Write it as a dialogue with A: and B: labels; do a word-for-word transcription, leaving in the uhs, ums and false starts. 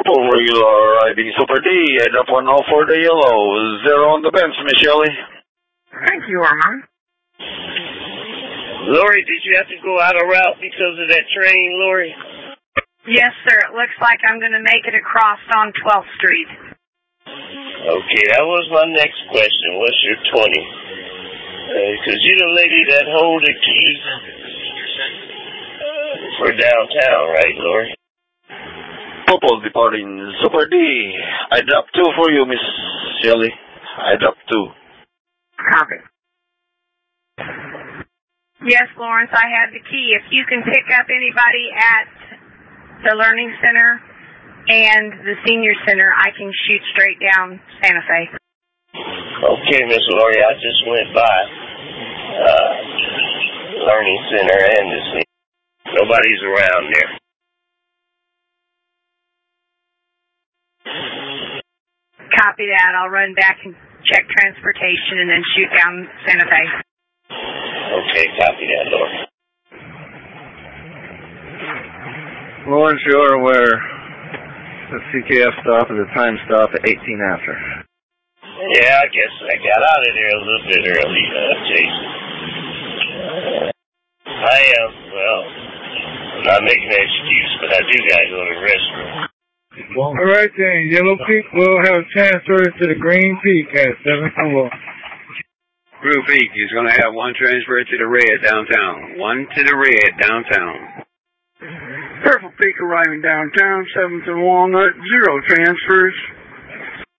A: Purple regular I D Super D, head up one oh for the yellow, zero on the bench, Miss Shelley.
B: Thank you, Armand.
C: Lori, did you have to go out of route because of that train, Lori?
B: Yes, sir. It looks like I'm going to make it across on twelfth Street.
C: Okay, that was my next question. What's your twenty? Because uh, you're the lady that hold the keys for downtown, right, Lori?
A: Purple departing Super D. I drop two for you, Miss Shelley. I drop two.
B: Copy. Yes, Lawrence, I have the key. If you can pick up anybody at the Learning Center and the Senior Center, I can shoot straight down Santa Fe.
C: Okay, Miss Lori, I just went by uh, Learning Center and the Senior. Nobody's around there.
B: Copy that. I'll run back and check transportation and then shoot down Santa Fe.
C: Okay, copy that, Lord.
D: Lawrence, you are aware the C K F stop is a time stop at eighteen after.
C: Yeah, I guess I got out of there a little bit early, uh, Jason. I am, well, I'm not making an excuse, but I do gotta go to the restroom.
E: All right then, Yellow Peak will have transfers to the Green Peak at seven o'clock.
F: Green Peak is going to have one transfer to the red downtown. One to the red downtown.
E: Purple Peak arriving downtown, seven to Walnut, zero transfers.